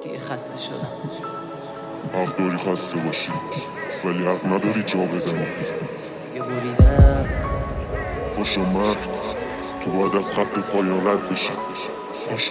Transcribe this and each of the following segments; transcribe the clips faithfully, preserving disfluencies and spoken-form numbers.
دیگه خسته شدم. حق داری خسته باشی ولی حق نداری جا بزنی. یه بریدم پاشو مرد، تو باید از خط پایان رد بشی. پاشو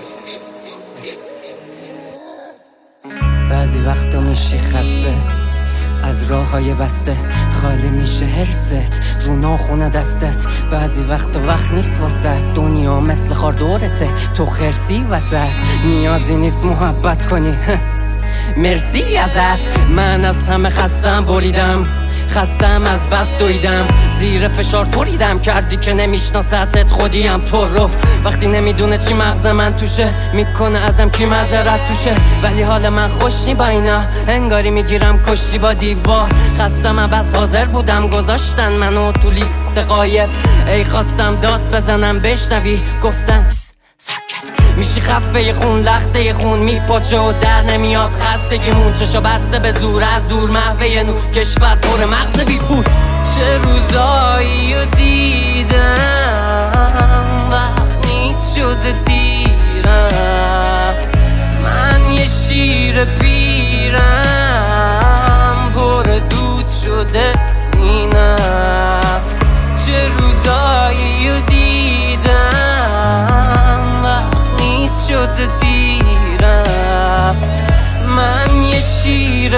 بعضی وقتا میشی خسته از راه های بسته، خالی میشه هرست رو ناخونه دستت. بعضی وقتا وقت نیست واسه دنیا مثل خار دورته، تو خرسی وسط نیازی نیست محبت کنی. مرسی ازت، من از همه خستم بریدم، خستم از بس دویدم، زیر فشار پریدم، کردی که نمیشناستت خودیم تو رو. وقتی نمیدونه چی مغز من توشه، میکنه ازم کی معذرت توشه، ولی حال من خوشی با اینا، انگاری میگیرم کشتی با دیوار. خستم بس حاضر بودم گذاشتن منو تو لیست قایب، ای خواستم داد بزنم بشنوی گفتن ساکت. میشی خفه خون لخته خون میپاچه و در نمیاد خستگیمون، چشا بسته به زور از دور محوه نور، کشور پر مغز بی پول. چه روزایی رو دیدم وقت نیست شده دیرم، من یه شیر پیرم پر دود شده سینم. چه روزایی رو دیدم وقت نیست شده دیرم، من یه شیر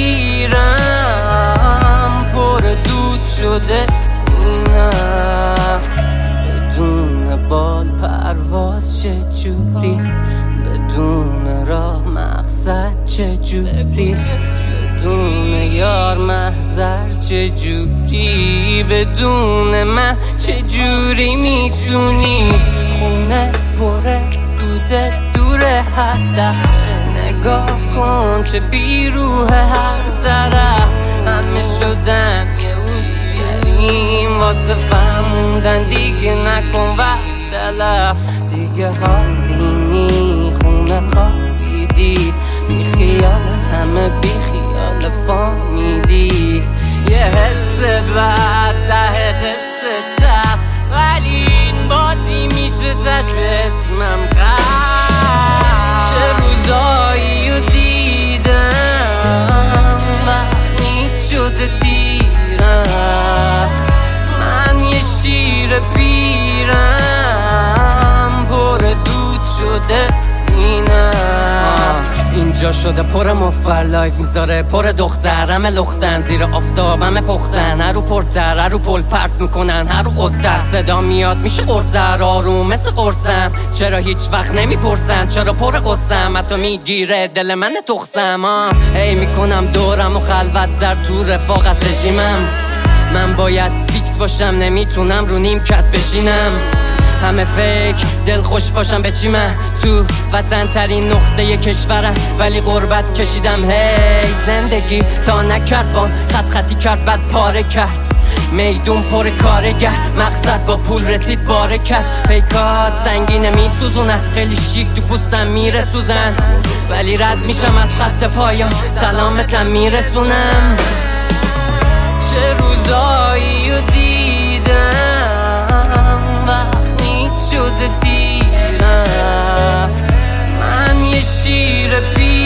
پیرم پر دود شده سینم. بدون بال پرواز چجوری، بدون راه مقصد چجوری، بدون یار محضر چجوری، بدون من چجوری میتونی. خونه پره دوده دوره هدف، نگاه کن چه بیروه هر طرف، همه شدن یه اوسیاریم واسه فهموندن، دیگه نکن وقت تلف، دیگه حالی نی خونه خوابیدی، بی خیال همه بی خیال فامیلی. یه حس بد ته حس تب، ولی این بازی میشه تش به اسمم قرد. چه روزایی رو دیدم وقت نیست شده دیرم، من یه شیر پیرم پر دود شده سینم. اینجا شده پر مفر لایف میذاره پر دختر، همه لختن زیر آفتاب همه پختن، هر رو پرتر هر رو پل پرت میکنن، هر رو قدر صدا میاد میشه قرصر آروم مثل قرصم. چرا هیچ وقت نمیپرسن چرا پر قصم، حتی میگیره دل من تخصم. ای میکنم دورم و خلوت زر تو رفاقت رژیمم، من باید فیکس باشم نمیتونم رو نیمکت بشینم. همه فکر دل خوش باشم به چی، من تو وطن ترین نقطه کشورم ولی غربت کشیدم. هی زندگی تا نکرد بان خط خطی کرد بعد پاره کرد، میدون پر کارگر، مقصد با پول رسید باره کش. پیکات سنگینه میسوزونن، خیلی شیک تو پوستم میرسوزن، ولی رد میشم از خط پایان سلامتم میرسونم. چه روزایی رو دیدم وقت نیست شده دیرم، من یه شیر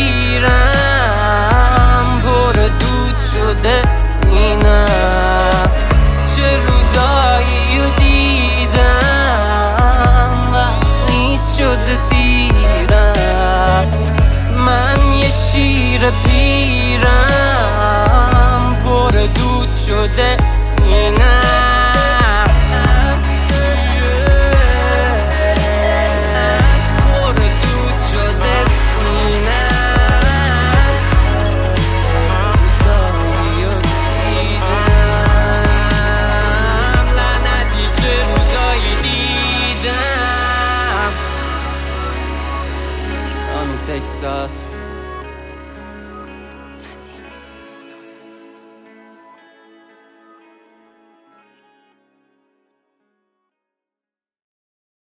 پیرم پر دود شده سینم. چه روزایی رو دیدم وقت نیست شده دیرم، من یه شیر پیرم پر دود شده سینم. Texas